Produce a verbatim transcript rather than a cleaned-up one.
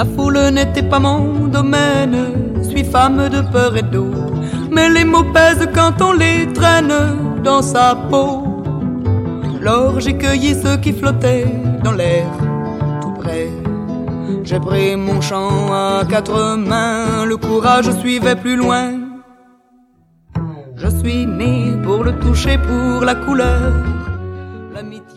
La foule n'était pas mon domaine, suis femme de peur et d'eau. Mais les mots pèsent quand on les traîne dans sa peau. Lors j'ai cueilli ceux qui flottaient dans l'air tout près. J'ai pris mon chant à quatre mains, le courage suivait plus loin. Je suis né pour le toucher, pour la couleur, l'amitié.